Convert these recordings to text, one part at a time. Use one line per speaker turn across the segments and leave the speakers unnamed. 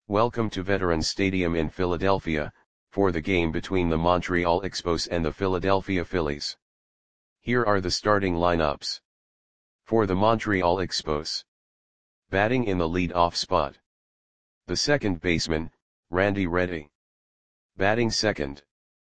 Welcome to Veterans Stadium in Philadelphia, for the game between the Montreal Expos and the Philadelphia Phillies. Here are the starting lineups. For the Montreal Expos. Batting in the lead-off spot. The second baseman, Randy Reddy. Batting second.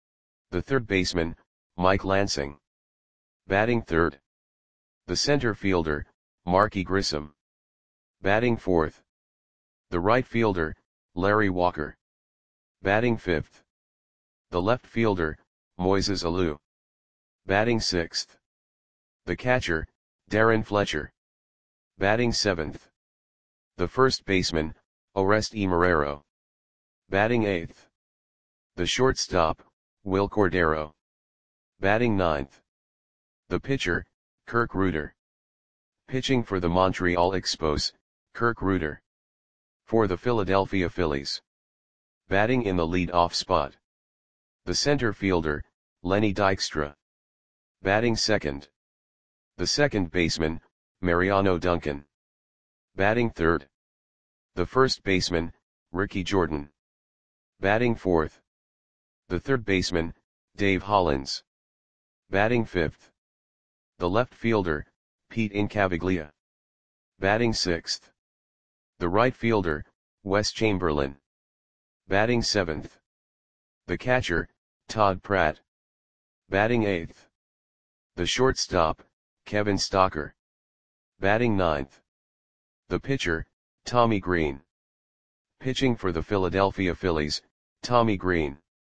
The third baseman, Mike Lansing. Batting third. The center fielder, Marky Grissom. Batting fourth. The right fielder, Larry Walker. Batting fifth. The left fielder, Moises Alou. Batting sixth. The catcher, Darren Fletcher. Batting seventh. The first baseman, Oresti Marrero. Batting eighth. The shortstop, Wil Cordero. Batting ninth. The pitcher, Kirk Rueter. Pitching for the Montreal Expos, Kirk Rueter. For the Philadelphia Phillies. Batting in the lead-off spot. The center fielder, Lenny Dykstra. Batting second. The second baseman, Mariano Duncan. Batting third. The first baseman, Ricky Jordan. Batting fourth. The third baseman, Dave Hollins. Batting fifth. The left fielder, Pete Incaviglia. Batting sixth. The right fielder, Wes Chamberlain. Batting seventh. The catcher, Todd Pratt. Batting eighth. The shortstop, Kevin Stocker. Batting ninth. The pitcher, Tommy Green. Pitching for the Philadelphia Phillies, Tommy Green.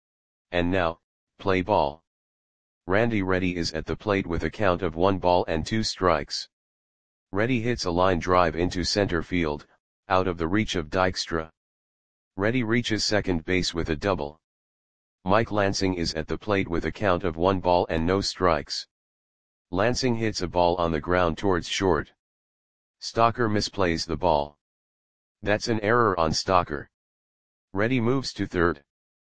And now, play ball. Randy Reddy is at the plate with a count of 1 ball and 2 strikes. Reddy hits a line drive into center field, out of the reach of Dykstra. Reddy reaches second base with a double. Mike Lansing is at the plate with a count of 1 ball and no strikes. Lansing hits a ball on the ground towards short. Stocker misplays the ball. That's an error on Stocker. Reddy moves to third.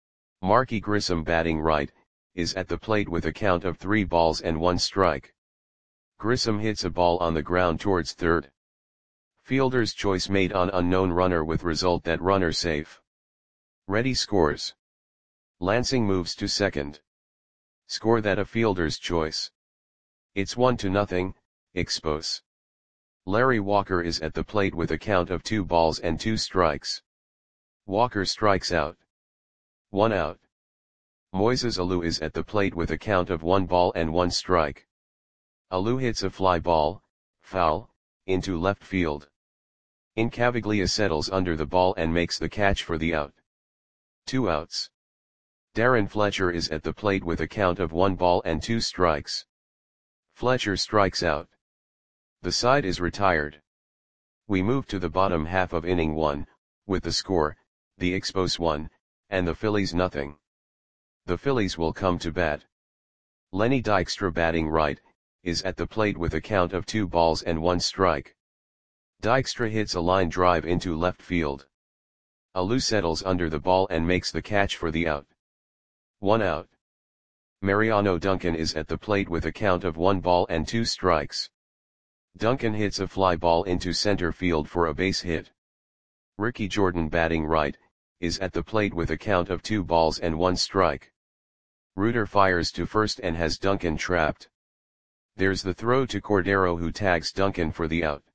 Marky Grissom, batting right, is at the plate with a count of 3 balls and 1 strike. Grissom hits a ball on the ground towards third. Fielder's choice made on unknown runner with result that runner safe. Reddy scores. Lansing moves to second. Score that a fielder's choice. It's 1-0, Expos. Larry Walker is at the plate with a count of 2 balls and 2 strikes. Walker strikes out. 1 out. Moises Alou is at the plate with a count of 1 ball and 1 strike. Alou hits a fly ball, foul, into left field. Incaviglia settles under the ball and makes the catch for the out. 2 outs. Darren Fletcher is at the plate with a count of 1 ball and 2 strikes. Fletcher strikes out. The side is retired. We move to the bottom half of inning 1, with the score, the Expos 1, and the Phillies 0. The Phillies will come to bat. Lenny Dykstra, batting right, is at the plate with a count of 2 balls and 1 strike. Dykstra hits a line drive into left field. Alou settles under the ball and makes the catch for the out. 1 out. Mariano Duncan is at the plate with a count of 1 ball and 2 strikes. Duncan hits a fly ball into center field for a base hit. Ricky Jordan, batting right, is at the plate with a count of 2 balls and 1 strike. Rueter fires to first and has Duncan trapped. There's the throw to Cordero, who tags Duncan for the out.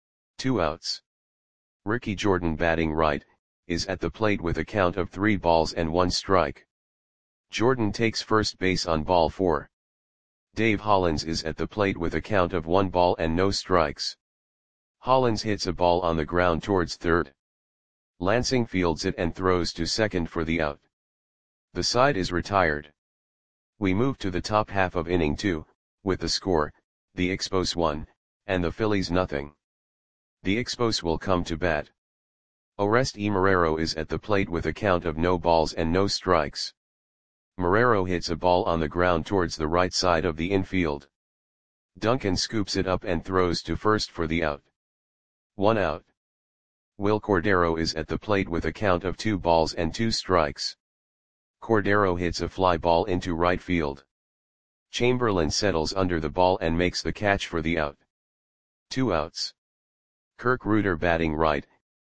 2 outs. Ricky Jordan, batting right, is at the plate with a count of 3 balls and 1 strike. Jordan takes first base on ball 4. Dave Hollins is at the plate with a count of 1 ball and no strikes. Hollins hits a ball on the ground towards third. Lansing fields it and throws to second for the out. The side is retired. We move to the top half of inning 2, with the score, the Expos 1, and the Phillies 0. The Expos will come to bat. Oresti Marrero is at the plate with a count of no balls and no strikes. Marrero hits a ball on the ground towards the right side of the infield. Duncan scoops it up and throws to first for the out. 1 out. Wil Cordero is at the plate with a count of 2 balls and 2 strikes. Cordero hits a fly ball into right field. Chamberlain settles under the ball and makes the catch for the out. 2 outs. Kirk Rueter, batting right,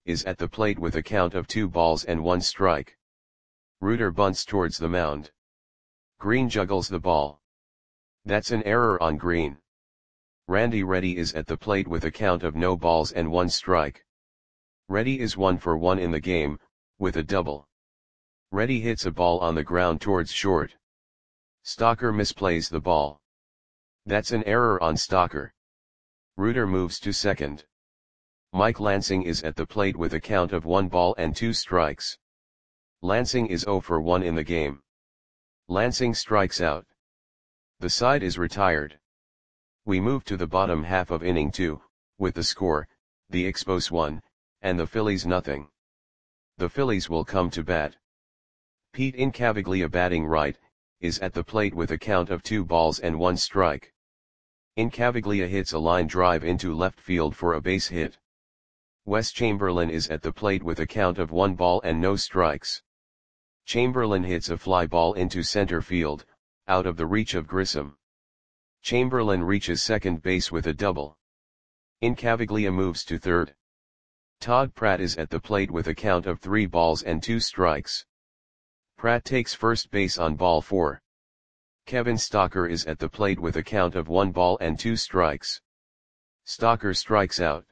is at the plate with a count of 2 balls and 1 strike. Reuter bunts towards the mound. Green juggles the ball. That's an error on Green. Randy Reddy is at the plate with a count of no balls and 1 strike. Reddy is 1 for 1 in the game, with a double. Reddy hits a ball on the ground towards short. Stocker misplays the ball. That's an error on Stocker. Reuter moves to second. Mike Lansing is at the plate with a count of 1 ball and 2 strikes. Lansing is 0 for 1 in the game. Lansing strikes out. The side is retired. We move to the bottom half of inning 2, with the score, the Expos 1, and the Phillies nothing. The Phillies will come to bat. Pete Incaviglia, batting right, is at the plate with a count of 2 balls and 1 strike. Incaviglia hits a line drive into left field for a base hit. Wes Chamberlain is at the plate with a count of 1 ball and no strikes. Chamberlain hits a fly ball into center field, out of the reach of Grissom. Chamberlain reaches second base with a double. Incaviglia moves to third. Todd Pratt is at the plate with a count of 3 balls and 2 strikes. Pratt takes first base on ball 4. Kevin Stocker is at the plate with a count of 1 ball and 2 strikes. Stocker strikes out.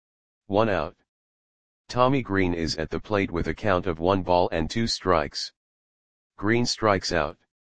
1 out. Tommy Green is at the plate with a count of 1 ball and 2 strikes. Green strikes out.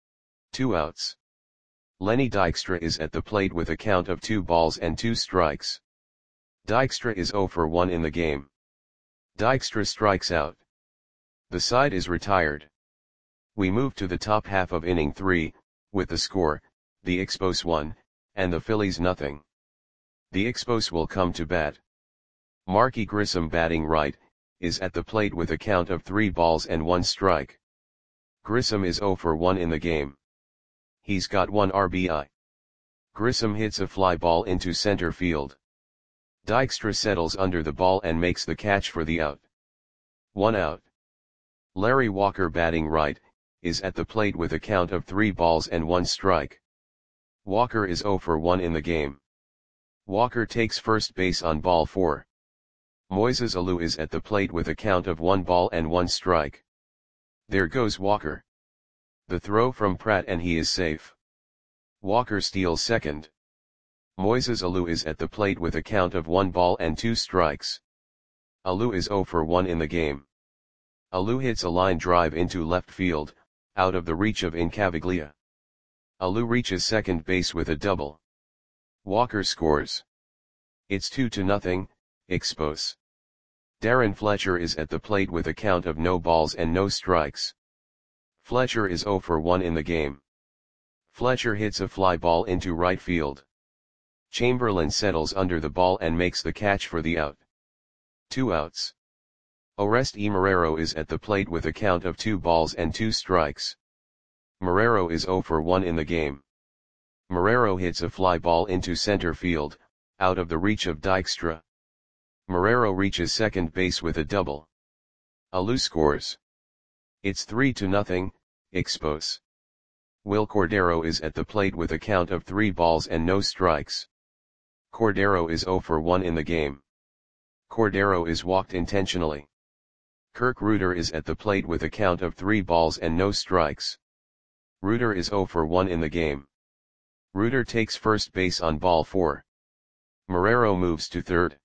2 outs. Lenny Dykstra is at the plate with a count of 2 balls and 2 strikes. Dykstra is 0 for 1 in the game. Dykstra strikes out. The side is retired. We move to the top half of inning 3, with the score, the Expos 1, and the Phillies nothing. The Expos will come to bat. Marky Grissom, batting right, is at the plate with a count of 3 balls and 1 strike. Grissom is 0 for 1 in the game. He's got 1 RBI. Grissom hits a fly ball into center field. Dykstra settles under the ball and makes the catch for the out. 1 out. Larry Walker, batting right, is at the plate with a count of 3 balls and 1 strike. Walker is 0 for 1 in the game. Walker takes first base on ball 4. Moises Alou is at the plate with a count of 1 ball and 1 strike. There goes Walker. The throw from Pratt and he is safe. Walker steals second. Moises Alou is at the plate with a count of 1 ball and 2 strikes. Alou is 0 for 1 in the game. Alou hits a line drive into left field, out of the reach of Incaviglia. Alou reaches second base with a double. Walker scores. It's 2-0, Expos. Darren Fletcher is at the plate with a count of no balls and no strikes. Fletcher is 0 for 1 in the game. Fletcher hits a fly ball into right field. Chamberlain settles under the ball and makes the catch for the out. 2 outs. Oreste Marrero is at the plate with a count of 2 balls and 2 strikes. Marrero is 0 for 1 in the game. Marrero hits a fly ball into center field, out of the reach of Dykstra. Marrero reaches second base with a double. Alou scores. It's 3-0, Expos. Will Cordero is at the plate with a count of 3 balls and no strikes. Cordero is 0 for 1 in the game. Cordero is walked intentionally. Kirk Reuter is at the plate with a count of 3 balls and no strikes. Reuter is 0 for 1 in the game. Reuter takes first base on ball 4. Marrero moves to third.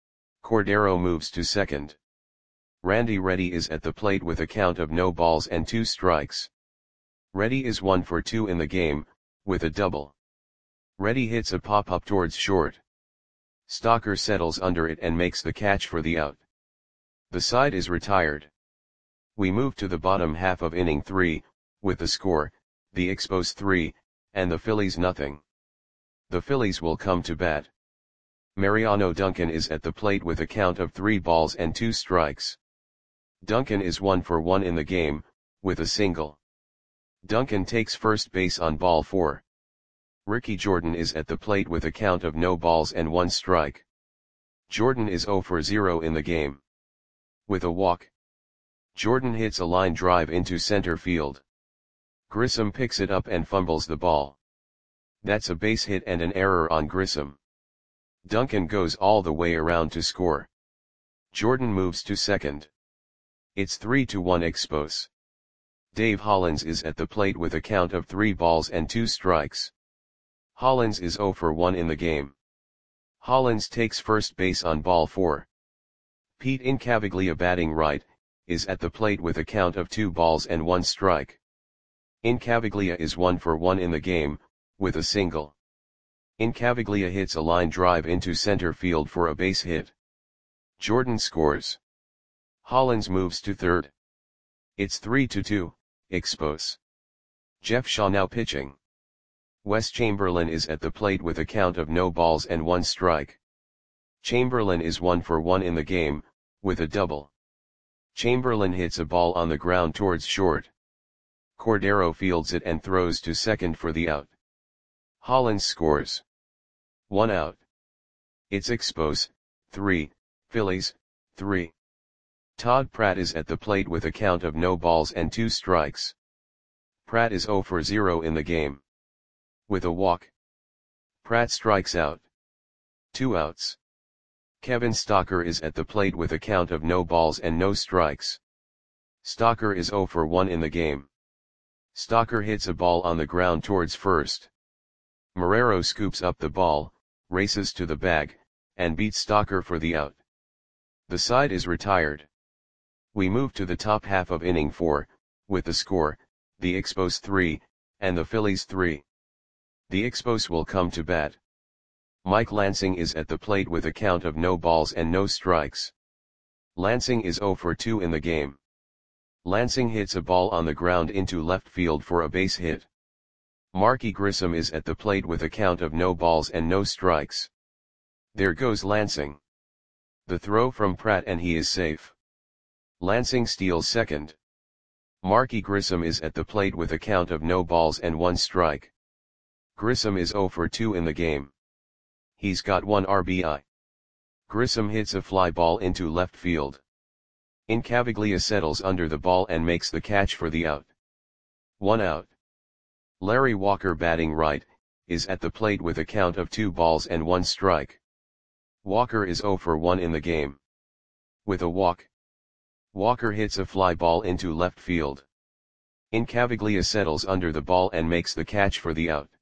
Cordero moves to second. Randy Reddy is at the plate with a count of no balls and 2 strikes. Reddy is 1 for 2 in the game, with a double. Reddy hits a pop-up towards short. Stocker settles under it and makes the catch for the out. The side is retired. We move to the bottom half of inning 3, with the score, the Expos 3, and the Phillies nothing. The Phillies will come to bat. Mariano Duncan is at the plate with a count of 3 balls and 2 strikes. Duncan is 1 for 1 in the game, with a single. Duncan takes first base on ball 4. Ricky Jordan is at the plate with a count of no balls and 1 strike. Jordan is 0 for 0 in the game. With a walk, Jordan hits a line drive into center field. Grissom picks it up and fumbles the ball. That's a base hit and an error on Grissom. Duncan goes all the way around to score. Jordan moves to second. It's 3-1 Expos. Dave Hollins is at the plate with a count of 3 balls and 2 strikes. Hollins is 0 for 1 in the game. Hollins takes first base on ball 4. Pete Incaviglia, batting right, is at the plate with a count of 2 balls and 1 strike. Incaviglia is 1 for 1 in the game, with a single. Incaviglia hits a line drive into center field for a base hit. Jordan scores. Hollins moves to third. It's 3-2, Expos. Jeff Shaw now pitching. Wes Chamberlain is at the plate with a count of no balls and 1 strike. Chamberlain is 1 for 1 in the game, with a double. Chamberlain hits a ball on the ground towards short. Cordero fields it and throws to second for the out. Hollins scores. 1 out. It's Expos, 3, Phillies, 3. Todd Pratt is at the plate with a count of no balls and 2 strikes. Pratt is 0 for 0 in the game. With a walk. Pratt strikes out. 2 outs. Kevin Stocker is at the plate with a count of no balls and no strikes. Stocker is 0 for 1 in the game. Stocker hits a ball on the ground towards first. Marrero scoops up the ball, races to the bag, and beats Stocker for the out. The side is retired. We move to the top half of inning 4, with the score, the Expos 3, and the Phillies 3. The Expos will come to bat. Mike Lansing is at the plate with a count of no balls and no strikes. Lansing is 0 for 2 in the game. Lansing hits a ball on the ground into left field for a base hit. Marky Grissom is at the plate with a count of no balls and no strikes. There goes Lansing. The throw from Pratt and he is safe. Lansing steals second. Marky Grissom is at the plate with a count of no balls and 1 strike. Grissom is 0 for 2 in the game. He's got 1 RBI. Grissom hits a fly ball into left field. Incaviglia settles under the ball and makes the catch for the out. 1 out. Larry Walker, batting right, is at the plate with a count of 2 balls and 1 strike. Walker is 0 for 1 in the game. With a walk. Walker hits a fly ball into left field. Incaviglia settles under the ball and makes the catch for the out.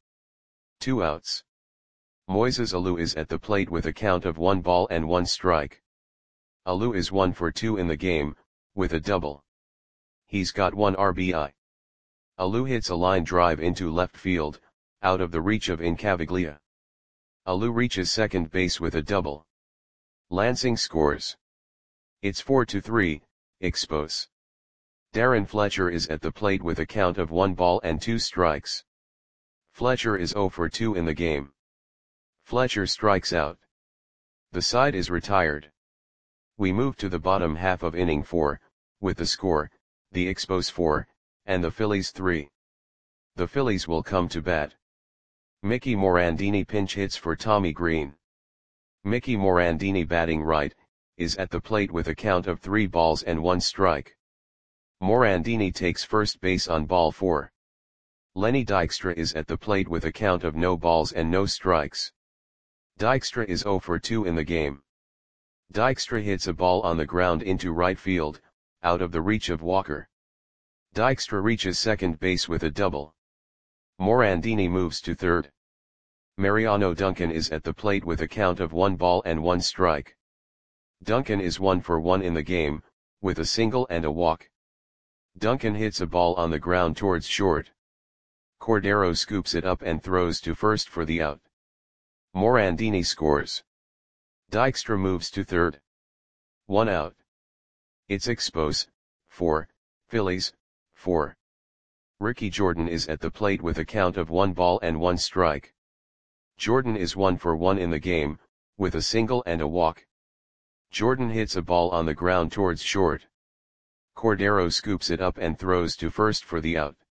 2 outs. Moises Alou is at the plate with a count of 1 ball and 1 strike. Alou is 1 for 2 in the game, with a double. He's got 1 RBI. Alou hits a line drive into left field, out of the reach of Incaviglia. Alou reaches second base with a double. Lansing scores. It's 4-3, Expos. Darren Fletcher is at the plate with a count of 1 ball and 2 strikes. Fletcher is 0 for 2 in the game. Fletcher strikes out. The side is retired. We move to the bottom half of inning 4, with the score, the Expos 4, and the Phillies 3. The Phillies will come to bat. Mickey Morandini pinch hits for Tommy Green. Mickey Morandini, batting right, is at the plate with a count of 3 balls and 1 strike. Morandini takes first base on ball 4. Lenny Dykstra is at the plate with a count of no balls and no strikes. Dykstra is 0 for 2 in the game. Dykstra hits a ball on the ground into right field, out of the reach of Walker. Dykstra reaches second base with a double. Morandini moves to third. Mariano Duncan is at the plate with a count of 1 ball and 1 strike. Duncan is 1 for 1 in the game, with a single and a walk. Duncan hits a ball on the ground towards short. Cordero scoops it up and throws to first for the out. Morandini scores. Dykstra moves to third. 1 out. It's Expos, 4, Phillies, 4. Ricky Jordan is at the plate with a count of 1 ball and 1 strike. Jordan is 1 for 1 in the game, with a single and a walk. Jordan hits a ball on the ground towards short. Cordero scoops it up and throws to first for the out.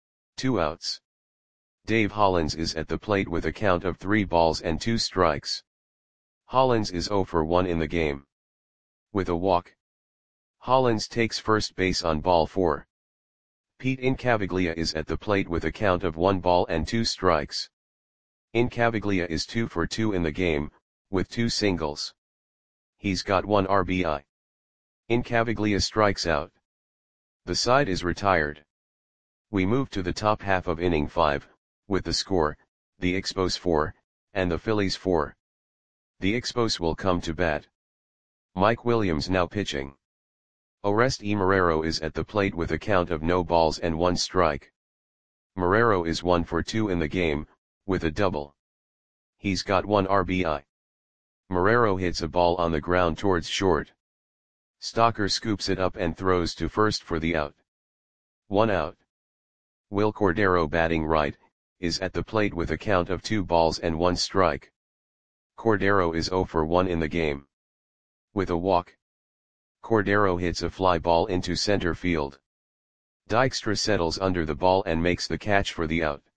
2 outs. Dave Hollins is at the plate with a count of 3 balls and 2 strikes. Hollins is 0 for 1 in the game. With a walk. Hollins takes first base on ball 4. Pete Incaviglia is at the plate with a count of 1 ball and 2 strikes. Incaviglia is 2 for 2 in the game, with 2 singles. He's got 1 RBI. Incaviglia strikes out. The side is retired. We move to the top half of inning 5, with the score, the Expos 4, and the Phillies 4. The Expos will come to bat. Mike Williams now pitching. Orest E. Marrero is at the plate with a count of no balls and 1 strike. Marrero is 1 for 2 in the game, with a double. He's got 1 RBI. Marrero hits a ball on the ground towards short. Stocker scoops it up and throws to first for the out. 1 out. Will Cordero, batting right, is at the plate with a count of 2 balls and 1 strike. Cordero is 0 for 1 in the game. With a walk. Cordero hits a fly ball into center field. Dykstra settles under the ball and makes the catch for the out.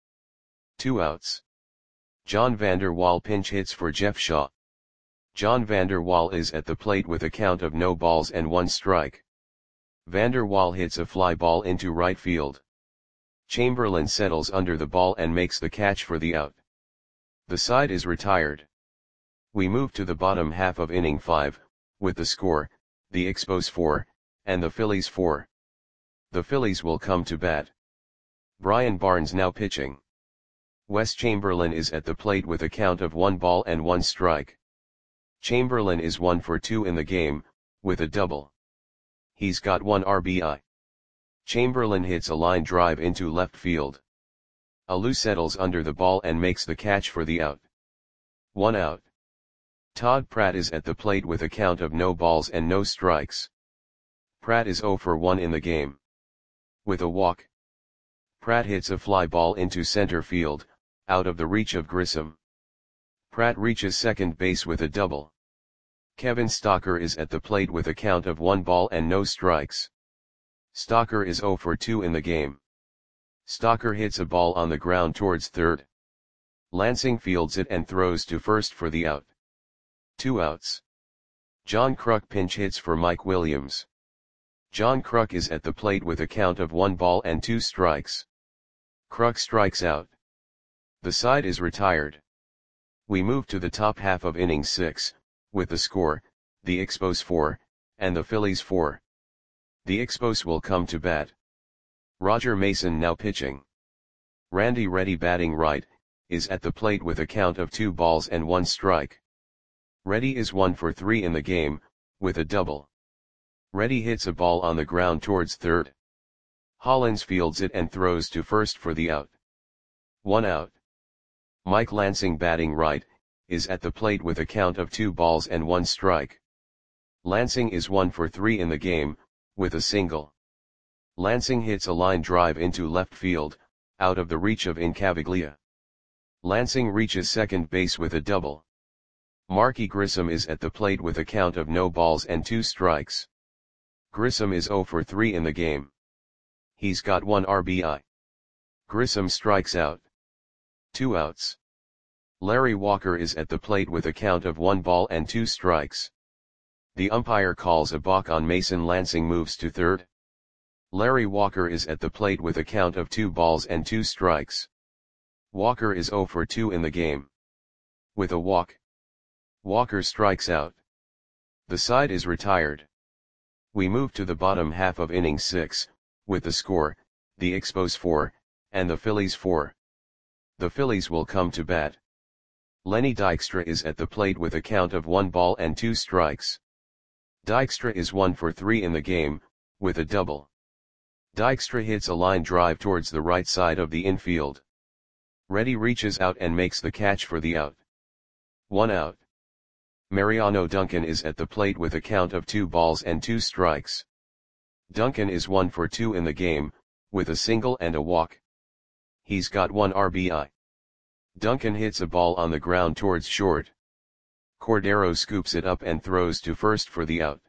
2 outs. John Vander Wal pinch hits for Jeff Shaw. John Vander Wal is at the plate with a count of no balls and 1 strike. Vander Wal hits a fly ball into right field. Chamberlain settles under the ball and makes the catch for the out. The side is retired. We move to the bottom half of inning 5, with the score, the Expos 4, and the Phillies 4. The Phillies will come to bat. Brian Barnes now pitching. Wes Chamberlain is at the plate with a count of 1 ball and 1 strike. Chamberlain is 1 for 2 in the game, with a double. He's got 1 RBI. Chamberlain hits a line drive into left field. Alou settles under the ball and makes the catch for the out. 1 out. Todd Pratt is at the plate with a count of no balls and no strikes. Pratt is 0 for 1 in the game. With a walk. Pratt hits a fly ball into center field, out of the reach of Grissom. Pratt reaches second base with a double. Kevin Stocker is at the plate with a count of 1 ball and no strikes. Stocker is 0 for 2 in the game. Stocker hits a ball on the ground towards third. Lansing fields it and throws to first for the out. 2 outs. John Kruk pinch hits for Mike Williams. John Kruk is at the plate with a count of 1 ball and 2 strikes. Kruk strikes out. The side is retired. We move to the top half of inning 6, with the score, the Expos 4, and the Phillies 4. The Expos will come to bat. Roger Mason now pitching. Randy Reddy, batting right, is at the plate with a count of 2 balls and 1 strike. Reddy is 1 for 3 in the game, with a double. Reddy hits a ball on the ground towards third. Hollins fields it and throws to first for the out. 1 out. Mike Lansing, batting right, is at the plate with a count of 2 balls and 1 strike. Lansing is 1 for 3 in the game, with a single. Lansing hits a line drive into left field, out of the reach of Incaviglia. Lansing reaches second base with a double. Marky Grissom is at the plate with a count of no balls and 2 strikes. Grissom is 0 for 3 in the game. He's got 1 RBI. Grissom strikes out. 2 outs. Larry Walker is at the plate with a count of 1 ball and 2 strikes. The umpire calls a balk on Mason. Lansing moves to third. Larry Walker is at the plate with a count of 2 balls and 2 strikes. Walker is 0 for 2 in the game. With a walk. Walker strikes out. The side is retired. We move to the bottom half of inning 6, with the score, the Expos 4, and the Phillies 4. The Phillies will come to bat. Lenny Dykstra is at the plate with a count of 1 ball and 2 strikes. Dykstra is 1 for 3 in the game, with a double. Dykstra hits a line drive towards the right side of the infield. Reddy reaches out and makes the catch for the out. 1 out. Mariano Duncan is at the plate with a count of 2 balls and 2 strikes. Duncan is 1 for 2 in the game, with a single and a walk. He's got 1 RBI. Duncan hits a ball on the ground towards short. Cordero scoops it up and throws to first for the out.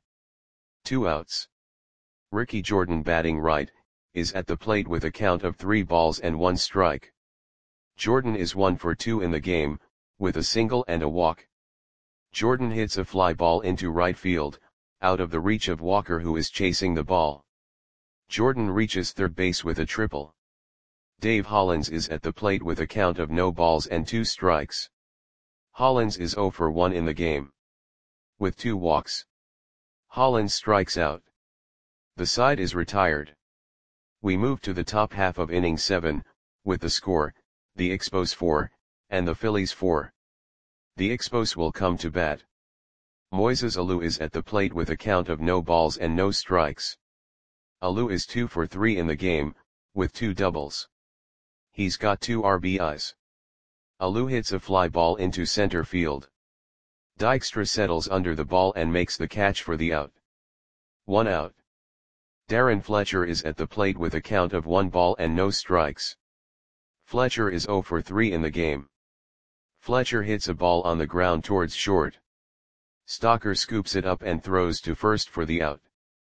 2 outs. Ricky Jordan, batting right, is at the plate with a count of 3 balls and 1 strike. Jordan is 1 for 2 in the game, with a single and a walk. Jordan hits a fly ball into right field, out of the reach of Walker, who is chasing the ball. Jordan reaches third base with a triple. Dave Hollins is at the plate with a count of no balls and 2 strikes. Hollins is 0 for 1 in the game. With 2 walks. Hollins strikes out. The side is retired. We move to the top half of inning 7, with the score, the Expos 4, and the Phillies 4. The Expos will come to bat. Moises Alou is at the plate with a count of no balls and no strikes. Alou is 2 for 3 in the game, with 2 doubles. He's got 2 RBIs. Alou hits a fly ball into center field. Dykstra settles under the ball and makes the catch for the out. 1 out. Darren Fletcher is at the plate with a count of 1 ball and no strikes. Fletcher is 0 for 3 in the game. Fletcher hits a ball on the ground towards short. Stalker scoops it up and throws to first for the out.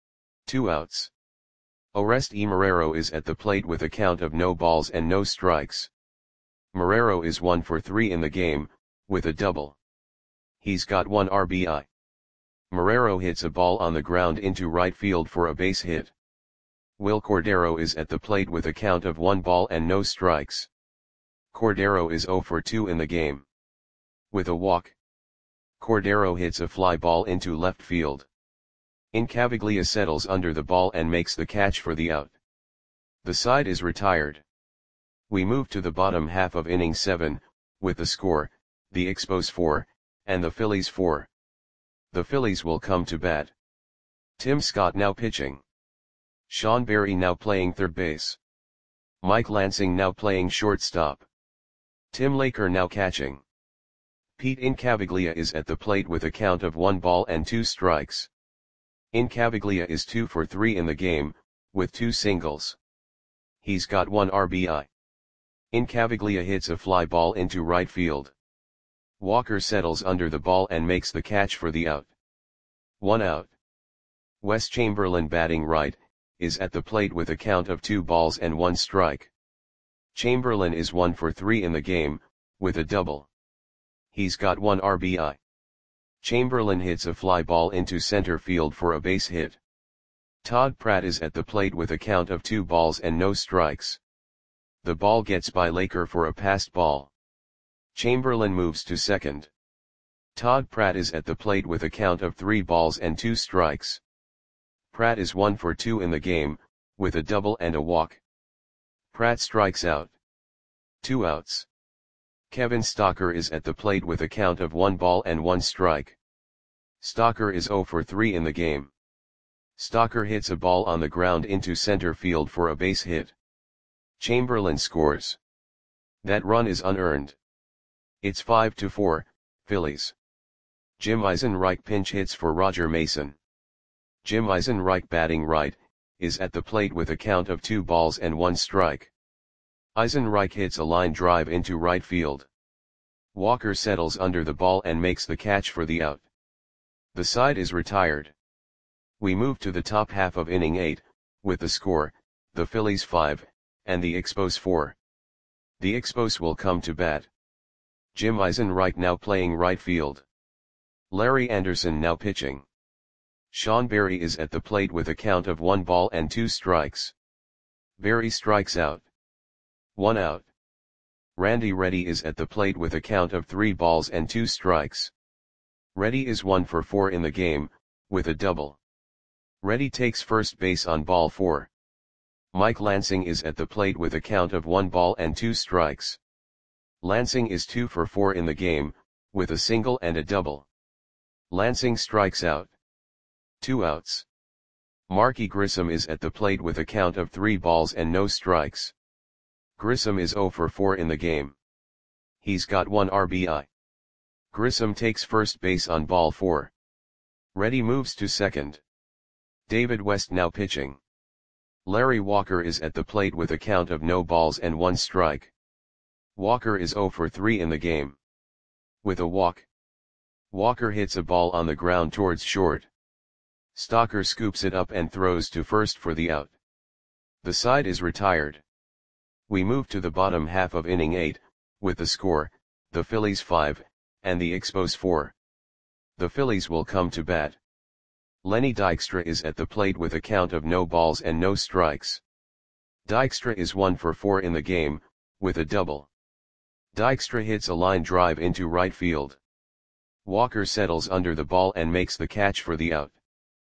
2 outs. Oreste Marrero is at the plate with a count of no balls and no strikes. Marrero is 1 for 3 in the game, with a double. He's got 1 RBI. Marrero hits a ball on the ground into right field for a base hit. Will Cordero is at the plate with a count of 1 ball and no strikes. Cordero is 0 for 2 in the game. With a walk. Cordero hits a fly ball into left field. Incaviglia settles under the ball and makes the catch for the out. The side is retired. We move to the bottom half of inning 7, with the score, the Expos 4, and the Phillies 4. The Phillies will come to bat. Tim Scott now pitching. Sean Berry now playing third base. Mike Lansing now playing shortstop. Tim Laker now catching. Pete Incaviglia is at the plate with a count of 1 ball and 2 strikes. Incaviglia is 2 for 3 in the game, with 2 singles. He's got 1 RBI. Incaviglia hits a fly ball into right field. Walker settles under the ball and makes the catch for the out. 1 out. Wes Chamberlain batting right, is at the plate with a count of 2 balls and 1 strike. Chamberlain is 1 for 3 in the game, with a double. He's got 1 RBI. Chamberlain hits a fly ball into center field for a base hit. Todd Pratt is at the plate with a count of 2 balls and no strikes. The ball gets by Laker for a passed ball. Chamberlain moves to second. Todd Pratt is at the plate with a count of 3 balls and 2 strikes. Pratt is 1 for 2 in the game, with a double and a walk. Pratt strikes out. 2 outs. Kevin Stalker is at the plate with a count of 1 ball and 1 strike. Stalker is 0 for 3 in the game. Stalker hits a ball on the ground into center field for a base hit. Chamberlain scores. That run is unearned. It's 5-4, Phillies. Jim Eisenreich pinch hits for Roger Mason. Jim Eisenreich batting right, is at the plate with a count of 2 balls and 1 strike. Eisenreich hits a line drive into right field. Walker settles under the ball and makes the catch for the out. The side is retired. We move to the top half of inning 8, with the score, the Phillies 5, and the Expos 4. The Expos will come to bat. Jim Eisenreich now playing right field. Larry Anderson now pitching. Sean Berry is at the plate with a count of 1 ball and 2 strikes. Berry strikes out. 1 out. Randy Reddy is at the plate with a count of 3 balls and 2 strikes. Reddy is 1 for 4 in the game, with a double. Reddy takes first base on ball 4. Mike Lansing is at the plate with a count of 1 ball and 2 strikes. Lansing is 2 for 4 in the game, with a single and a double. Lansing strikes out. 2 outs. Marky Grissom is at the plate with a count of 3 balls and no strikes. Grissom is 0 for 4 in the game. He's got 1 RBI. Grissom takes first base on ball 4. Reddy moves to second. David West now pitching. Larry Walker is at the plate with a count of no balls and 1 strike. Walker is 0 for 3 in the game. With a walk. Walker hits a ball on the ground towards short. Stalker scoops it up and throws to first for the out. The side is retired. We move to the bottom half of inning 8, with the score, the Phillies 5, and the Expos 4. The Phillies will come to bat. Lenny Dykstra is at the plate with a count of no balls and no strikes. Dykstra is 1 for 4 in the game, with a double. Dykstra hits a line drive into right field. Walker settles under the ball and makes the catch for the out.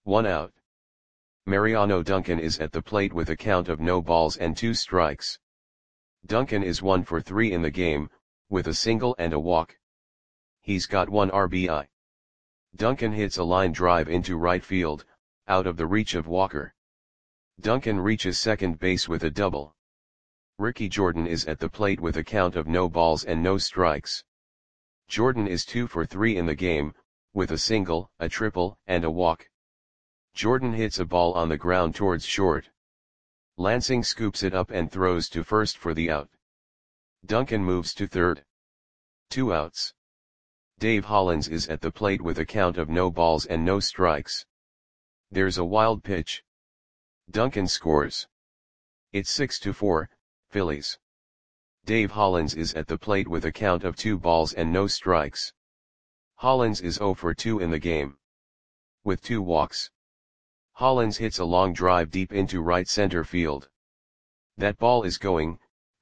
1 out. Mariano Duncan is at the plate with a count of no balls and 2 strikes. Duncan is 1 for 3 in the game, with a single and a walk. He's got 1 RBI. Duncan hits a line drive into right field, out of the reach of Walker. Duncan reaches second base with a double. Ricky Jordan is at the plate with a count of no balls and no strikes. Jordan is 2 for 3 in the game, with a single, a triple, and a walk. Jordan hits a ball on the ground towards short. Lansing scoops it up and throws to first for the out. Duncan moves to third. 2 outs. Dave Hollins is at the plate with a count of no balls and no strikes. There's a wild pitch. Duncan scores. It's 6-4, Phillies. Dave Hollins is at the plate with a count of 2 balls and no strikes. Hollins is 0 for 2 in the game. With 2 walks. Hollins hits a long drive deep into right center field. That ball is gone.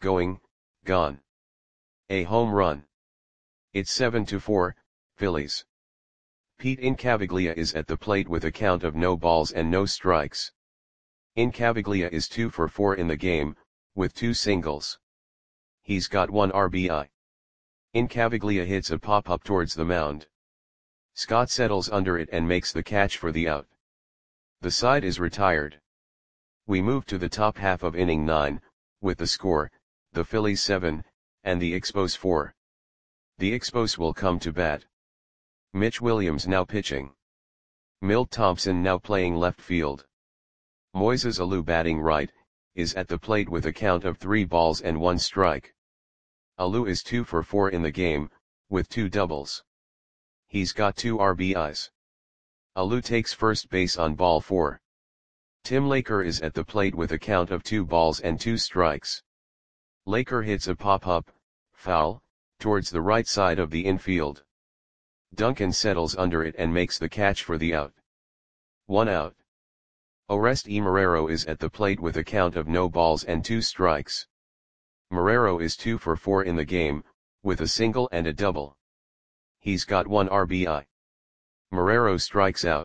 A home run. It's 7-4, Phillies. Pete Incaviglia is at the plate with a count of no balls and no strikes. Incaviglia is 2 for 4 in the game, with 2 singles. He's got 1 RBI. Incaviglia hits a pop-up towards the mound. Scott settles under it and makes the catch for the out. The side is retired. We move to the top half of inning 9, with the score, the Phillies 7, and the Expos 4. The Expos will come to bat. Mitch Williams now pitching. Milt Thompson now playing left field. Moises Alou batting right, is at the plate with a count of 3 balls and 1 strike. Alou is 2 for 4 in the game, with 2 doubles. He's got 2 RBIs. Alou takes first base on ball 4. Tim Laker is at the plate with a count of 2 balls and 2 strikes. Laker hits a pop-up, foul, towards the right side of the infield. Duncan settles under it and makes the catch for the out. 1 out. Oreste Marrero is at the plate with a count of no balls and 2 strikes. Marrero is 2 for 4 in the game, with a single and a double. He's got 1 RBI. Marrero strikes out.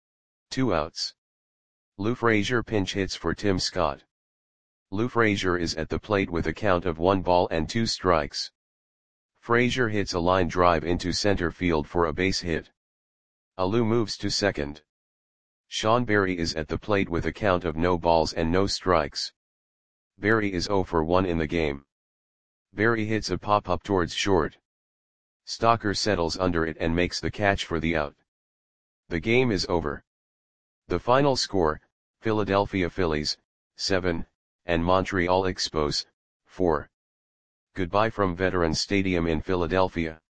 2 outs. Lou Frazier pinch hits for Tim Scott. Lou Frazier is at the plate with a count of 1 ball and 2 strikes. Frazier hits a line drive into center field for a base hit. Alou moves to second. Sean Berry is at the plate with a count of no balls and no strikes. Berry is 0 for 1 in the game. Berry hits a pop-up towards short. Stocker settles under it and makes the catch for the out. The game is over. The final score, Philadelphia Phillies, 7, and Montreal Expos, 4. Goodbye from Veterans Stadium in Philadelphia.